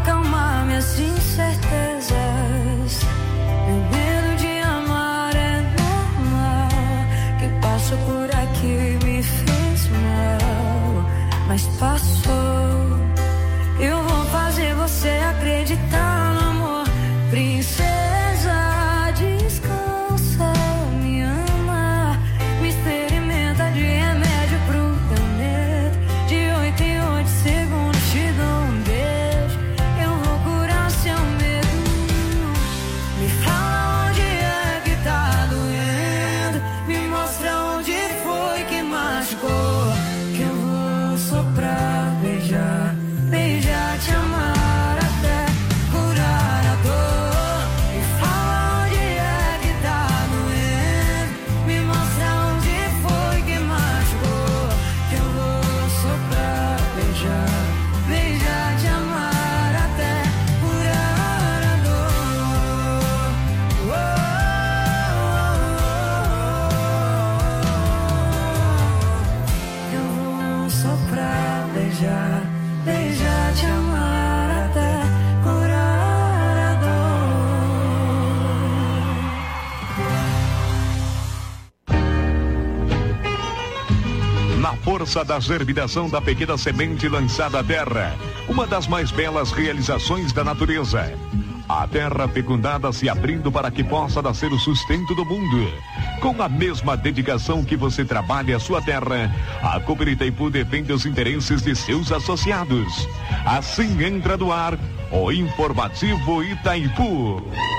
força da germinação da pequena semente lançada à terra, uma das mais belas realizações da natureza. A terra fecundada se abrindo para que possa nascer o sustento do mundo. Com a mesma dedicação que você trabalha a sua terra, a Cooper Itaipu defende os interesses de seus associados. Assim entra no ar o Informativo Itaipu.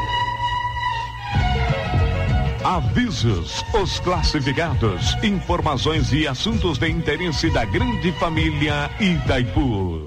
Avisos, os classificados, informações e assuntos de interesse da grande família Itaipu.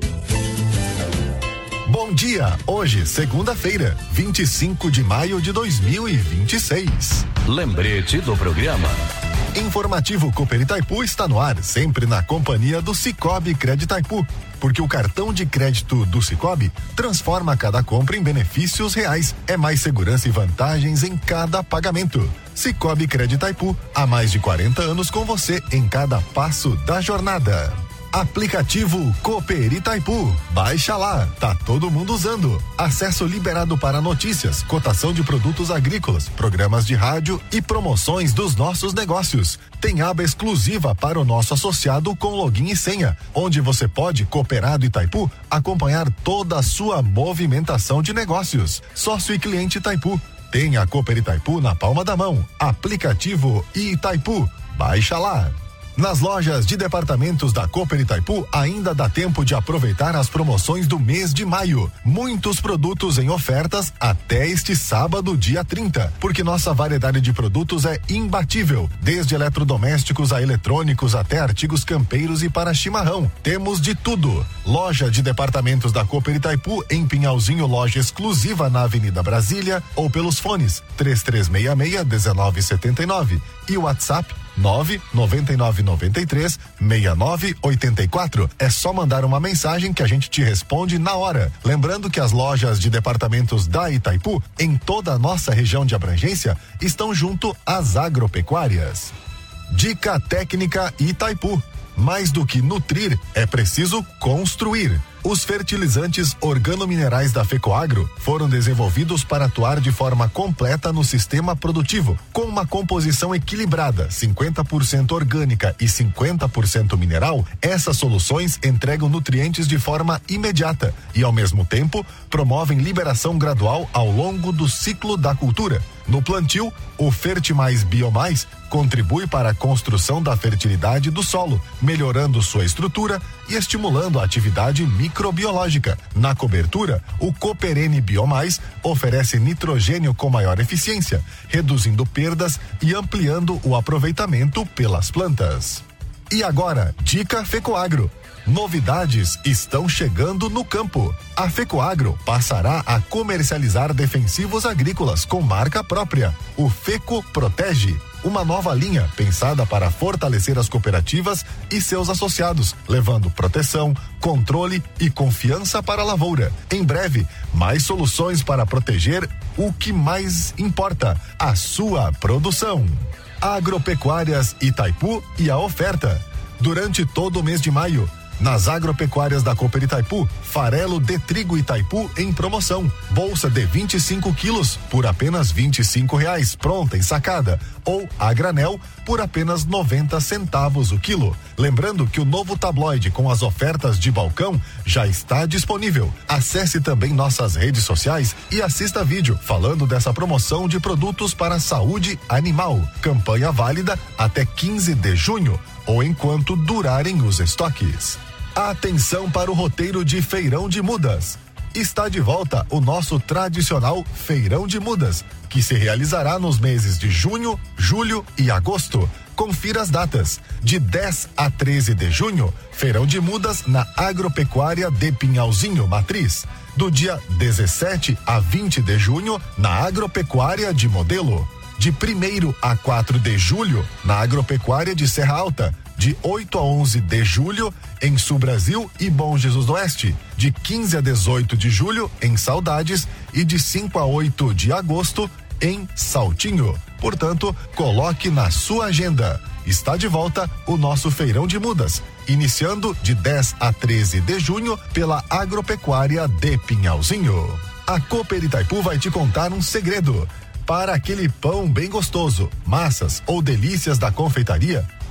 Bom dia, hoje, segunda-feira, vinte e cinco de maio de dois mil e vinte e seis.
Lembrete do programa.
Informativo Cooper Itaipu está no ar, sempre na companhia do Cicobi Cred Itaipu, porque o cartão de crédito do Cicobi transforma cada compra em benefícios reais. É mais segurança e vantagens em cada pagamento. Cicobi Cred Itaipu, há mais de quarenta anos com você em cada passo da jornada. Aplicativo Cooper Itaipu. Baixa lá, tá todo mundo usando. Acesso liberado para notícias, cotação de produtos agrícolas, programas de rádio e promoções dos nossos negócios. Tem aba exclusiva para o nosso associado com login e senha, onde você pode, cooperado Itaipu, acompanhar toda a sua movimentação de negócios. Sócio e cliente Itaipu. Tem a Cooper Itaipu na palma da mão. Aplicativo Itaipu. Baixa lá. Nas lojas de departamentos da Cooper Itaipu ainda dá tempo de aproveitar as promoções do mês de maio. Muitos produtos em ofertas até este sábado, dia trinta, porque nossa variedade de produtos é imbatível, desde eletrodomésticos a eletrônicos até artigos campeiros e para chimarrão. Temos de tudo. Loja de departamentos da Cooper Itaipu em Pinhalzinho, loja exclusiva na Avenida Brasília ou pelos fones três três seis seis, um nove sete nove e o WhatsApp nove nove nove nove três seis nove oito quatro. É só mandar uma mensagem que a gente te responde na hora. Lembrando que as lojas de departamentos da Itaipu, em toda a nossa região de abrangência, estão junto às agropecuárias. Dica técnica Itaipu. Mais do que nutrir, é preciso construir. Os fertilizantes organominerais da Fecoagro foram desenvolvidos para atuar de forma completa no sistema produtivo, com uma composição equilibrada, cinquenta por cento orgânica e cinquenta por cento mineral. Essas soluções entregam nutrientes de forma imediata e, ao mesmo tempo, promovem liberação gradual ao longo do ciclo da cultura. No plantio, o Fertimais Biomais contribui para a construção da fertilidade do solo, melhorando sua estrutura e estimulando a atividade microbiológica. Na cobertura, o Cooperene Biomais oferece nitrogênio com maior eficiência, reduzindo perdas e ampliando o aproveitamento pelas plantas. E agora, dica Fecoagro. Novidades estão chegando no campo. A Fecoagro passará a comercializar defensivos agrícolas com marca própria, o Feco Protege. Uma nova linha pensada para fortalecer as cooperativas e seus associados, levando proteção, controle e confiança para a lavoura. Em breve, mais soluções para proteger o que mais importa, a sua produção. Agropecuárias Itaipu e a oferta. Durante todo o mês de maio, nas agropecuárias da Cooper Itaipu, farelo de trigo Itaipu em promoção. Bolsa de vinte e cinco quilos por apenas vinte e cinco reais, pronta e sacada. Ou a granel por apenas noventa centavos o quilo. Lembrando que o novo tabloide com as ofertas de balcão já está disponível. Acesse também nossas redes sociais e assista vídeo falando dessa promoção de produtos para a saúde animal. Campanha válida até quinze de junho ou enquanto durarem os estoques. Atenção para o roteiro de Feirão de Mudas. Está de volta o nosso tradicional Feirão de Mudas, que se realizará nos meses de junho, julho e agosto. Confira as datas. De dez a treze de junho, Feirão de Mudas na Agropecuária de Pinhalzinho Matriz. Do dia dezessete a vinte de junho, na Agropecuária de Modelo. De primeiro a quatro de julho, na Agropecuária de Serra Alta. De oito a onze de julho, em Sul Brasil e Bom Jesus do Oeste. De quinze a dezoito de julho, em Saudades. E de cinco a oito de agosto, em Saltinho. Portanto, coloque na sua agenda. Está de volta o nosso Feirão de Mudas, iniciando de dez a treze de junho pela Agropecuária de Pinhalzinho. A Cooper Itaipu vai te contar um segredo. Para aquele pão bem gostoso, massas ou delícias da confeitaria,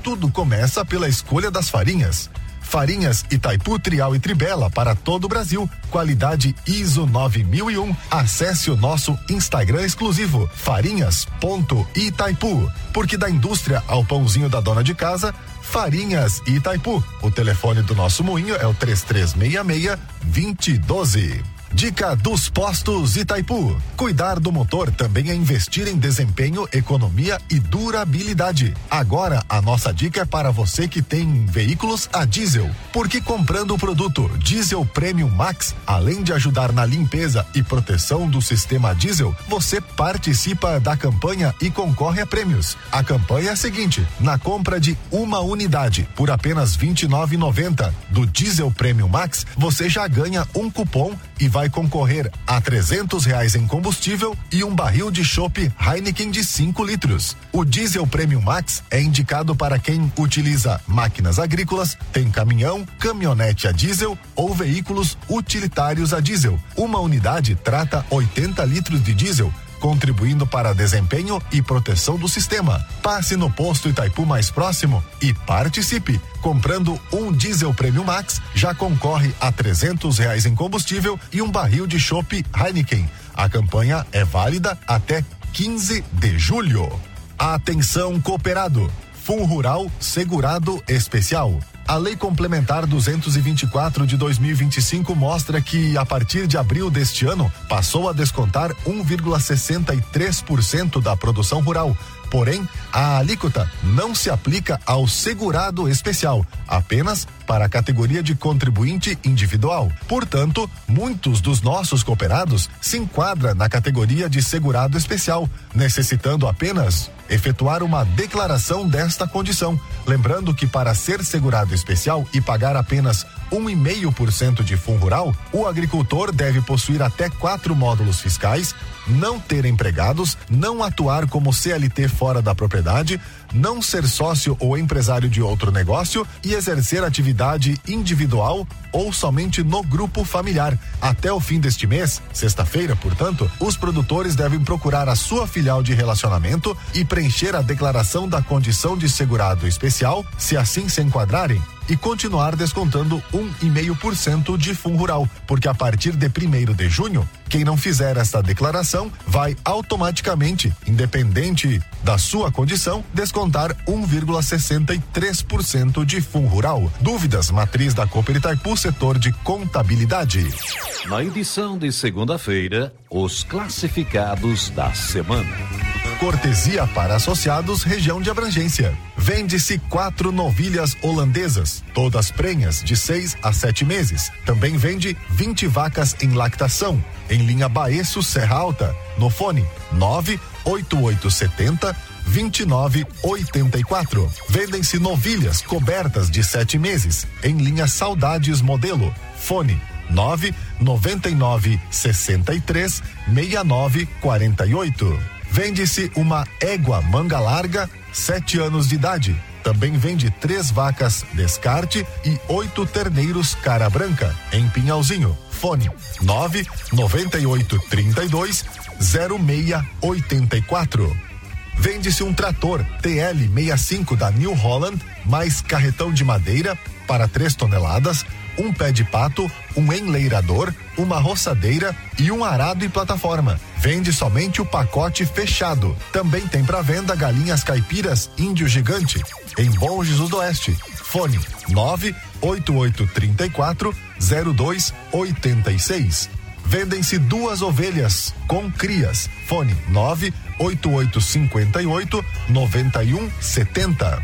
tudo começa pela escolha das farinhas. Farinhas Itaipu, Trial e Tribela para todo o Brasil. Qualidade I S O nove mil e um. Acesse o nosso Instagram exclusivo, farinhas ponto itaipu. Porque da indústria ao pãozinho da dona de casa, Farinhas Itaipu. O telefone do nosso moinho é o três três seis seis, dois zero um dois. Dica dos postos Itaipu. Cuidar do motor também é investir em desempenho, economia e durabilidade. Agora a nossa dica é para você que tem veículos a diesel, porque comprando o produto Diesel Premium Max, além de ajudar na limpeza e proteção do sistema diesel, você participa da campanha e concorre a prêmios. A campanha é a seguinte: na compra de uma unidade por apenas vinte e nove reais e noventa centavos do Diesel Premium Max, você já ganha um cupom e vai concorrer a trezentos reais em combustível e um barril de chopp Heineken de cinco litros. O Diesel Premium Max é indicado para quem utiliza máquinas agrícolas, tem caminhão, caminhonete a diesel ou veículos utilitários a diesel. Uma unidade trata oitenta litros de diesel, contribuindo para desempenho e proteção do sistema. Passe no posto Itaipu mais próximo e participe. Comprando um Diesel Premium Max, já concorre a trezentos reais em combustível e um barril de chopp Heineken. A campanha é válida até quinze de julho. Atenção cooperado. Fundo Rural Segurado Especial. A Lei Complementar duzentos e vinte e quatro de dois mil e vinte e cinco mostra que, a partir de abril deste ano, passou a descontar um vírgula sessenta e três por cento da produção rural. Porém, a alíquota não se aplica ao segurado especial, apenas para a categoria de contribuinte individual. Portanto, muitos dos nossos cooperados se enquadram na categoria de segurado especial, necessitando apenas efetuar uma declaração desta condição. Lembrando que, para ser segurado especial e pagar apenas um vírgula cinco por cento de fundo rural, o agricultor deve possuir até quatro módulos fiscais, não ter empregados, não atuar como C L T fora da propriedade, não ser sócio ou empresário de outro negócio e exercer atividade individual ou somente no grupo familiar. Até o fim deste mês, sexta-feira, portanto, os produtores devem procurar a sua filial de relacionamento e preencher a declaração da condição de segurado especial, se assim se enquadrarem, e continuar descontando um vírgula cinco por cento de fundo rural, porque a partir de primeiro de junho, quem não fizer esta declaração vai automaticamente, independente da sua condição, descontar um vírgula sessenta e três por cento de fundo rural. Dúvidas? Matriz da Cooper Itaipu, setor de contabilidade.
Na edição de segunda-feira, os classificados da semana.
Cortesia para associados, região de abrangência. Vende-se quatro novilhas holandesas, todas prenhas de seis a sete meses. Também vende vinte vacas em lactação, em linha Baeço Serra Alta, no fone nove oito oito sete zero, vinte e nove oitenta e quatro. Vendem-se novilhas cobertas de sete meses, em linha Saudades Modelo, fone nove noventa e nove sessenta e três sessenta e nove quarenta e oito. Vende-se uma égua manga larga, sete anos de idade. Também vende três vacas descarte e oito terneiros cara branca, em Pinhalzinho. Fone nove noventa e oito trinta e dois zero seis oitenta e quatro. Vende-se um trator T L sessenta e cinco da New Holland, mais carretão de madeira para três toneladas, um pé de pato, um enleirador, uma roçadeira e um arado e plataforma. Vende somente o pacote fechado. Também tem para venda galinhas caipiras Índio Gigante, em Bom Jesus do Oeste. Fone nove oito oito trinta e quatro zero dois oitenta e seis. Vendem-se duas ovelhas com crias. Fone nove oito oito cinquenta e oito noventa e um setenta.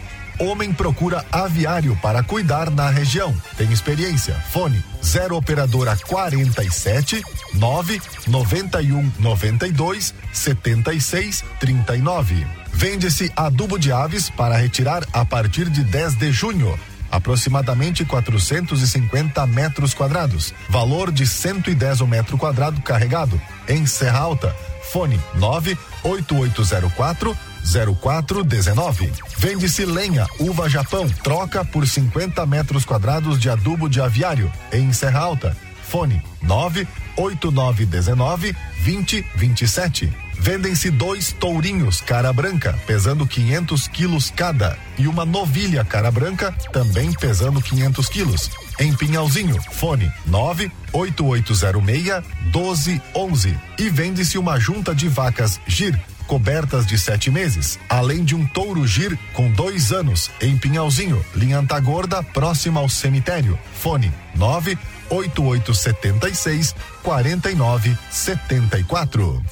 Homem procura aviário para cuidar na região. Tem experiência. Fone zero operadora quarenta e sete nove noventa e um noventa e dois setenta e seis trinta e nove. Vende-se adubo de aves para retirar a partir de dez de junho. Aproximadamente quatrocentos e cinquenta metros quadrados. Valor de cento e dez o metro quadrado carregado. Em Serra Alta. Fone nove oito oito zero quatro zero quatro um nove. Vende-se lenha uva Japão, troca por cinquenta metros quadrados de adubo de aviário, em Serra Alta. Fone nove oito nove um nove vinte vinte e sete. vendem-se dois tourinhos cara branca, pesando quinhentos quilos cada, e uma novilha cara branca, também pesando quinhentos quilos. Em Pinhalzinho, fone nove oito oito zero seis um dois um um. E vende-se uma junta de vacas Gir, cobertas de sete meses, além de um touro Gir com dois anos, em Pinhalzinho, linha Antagorda, próxima ao cemitério. Fone nove oito oito sete seis quatro nove sete quatro.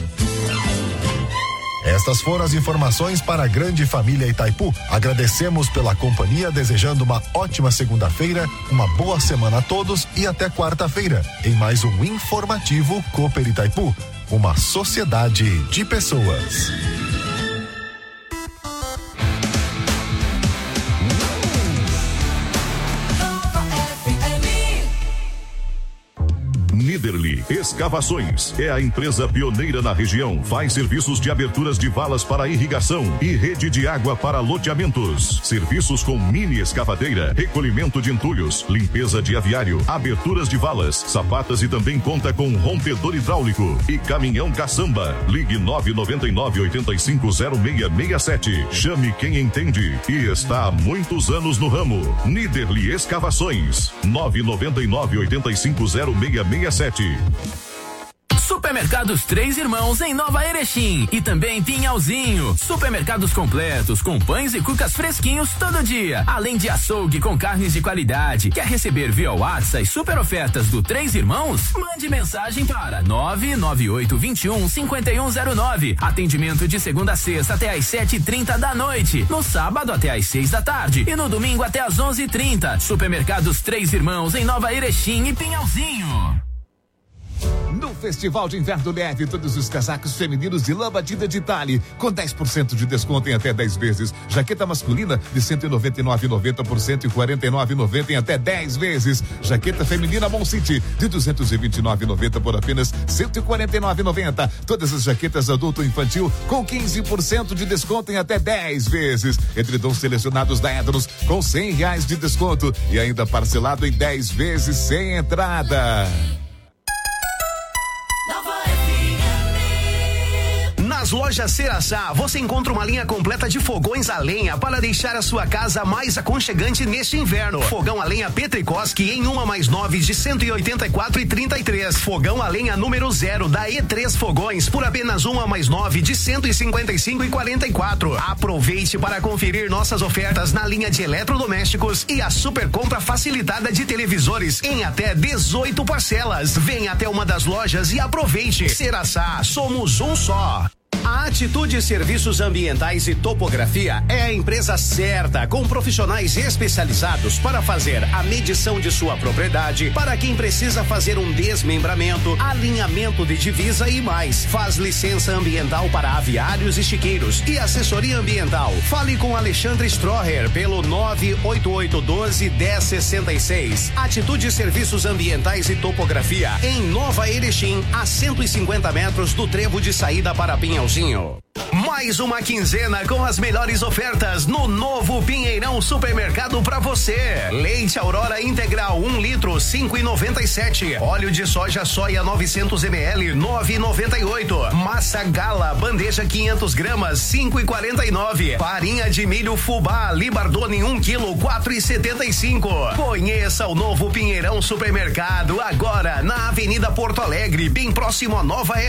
Estas foram as informações para a grande família Itaipu. Agradecemos pela companhia, desejando uma ótima segunda-feira, uma boa semana a todos e até quarta-feira em mais um informativo Cooper Itaipu, uma sociedade de pessoas.
Niederli Escavações é a empresa pioneira na região. Faz serviços de aberturas de valas para irrigação e rede de água para loteamentos. Serviços com mini escavadeira, recolhimento de entulhos, limpeza de aviário, aberturas de valas, sapatas e também conta com rompedor hidráulico e caminhão caçamba. Ligue nove nove nove oito cinco zero seis seis sete. Chame quem entende e está há muitos anos no ramo. Niederli Escavações. nove nove nove oito cinco zero seis seis sete.
Supermercados Três Irmãos em Nova Erechim e também Pinhalzinho. Supermercados completos com pães e cucas fresquinhos todo dia, além de açougue com carnes de qualidade. Quer receber via WhatsApp as super ofertas do Três Irmãos? Mande mensagem para nove nove oito dois um cinco um zero nove. Atendimento de segunda a sexta até às sete e trinta da noite, no sábado até às seis da tarde e no domingo até às onze e trinta. Supermercados Três Irmãos em Nova Erechim e Pinhalzinho.
No Festival de Inverno Leve, todos os casacos femininos de lã batida de Tale, com dez por cento de desconto em até dez vezes. Jaqueta masculina de cento e noventa e nove reais e noventa por cento e quarenta e nove reais e noventa em até dez vezes. Jaqueta feminina Mon City de duzentos e vinte e nove reais e noventa por apenas cento e quarenta e nove reais e noventa. Todas as jaquetas adulto e infantil com quinze por cento de desconto em até dez vezes. Edredons selecionados da Edros com cem reais de desconto e ainda parcelado em dez vezes sem entrada.
Nas lojas Ceraçá, você encontra uma linha completa de fogões a lenha para deixar a sua casa mais aconchegante neste inverno. Fogão a lenha Petricoski em uma mais nove de cento e oitenta e quatro e trinta e três. Fogão a lenha número zero da E três Fogões por apenas uma mais nove de cento e cinquenta e cinco e quarenta e quatro. Aproveite para conferir nossas ofertas na linha de eletrodomésticos e a super compra facilitada de televisores em até dezoito parcelas. Venha até uma das lojas e aproveite. Ceraçá, somos um só. A Atitude Serviços Ambientais e Topografia é a empresa certa, com profissionais especializados para fazer a medição de sua propriedade, para quem precisa fazer um desmembramento, alinhamento de divisa e mais. Faz licença ambiental para aviários e chiqueiros e assessoria ambiental. Fale com Alexandre Stroher pelo nove oito oito um dois um zero seis seis. Atitude Serviços Ambientais e Topografia em Nova Erechim, a cento e cinquenta metros do trevo de saída para Pinhalzinho. Mais uma quinzena com as melhores ofertas no novo Pinheirão Supermercado para você. Leite Aurora Integral um litro cinco e noventa e sete. Óleo de soja soia novecentos mililitros nove e noventa e oito. Massa Gala bandeja quinhentos gramas cinco e quarenta e nove. Farinha de milho Fubá Libardone um quilo quatro e setenta e cinco. Conheça o novo Pinheirão Supermercado agora na Avenida Porto Alegre, bem próximo à Nova